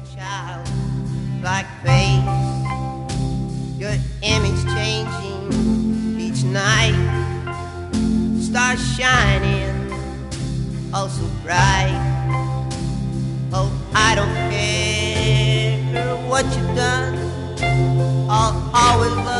child like face, your image changing each night, stars shining oh so bright. Oh, I don't care what you've done, I'll always love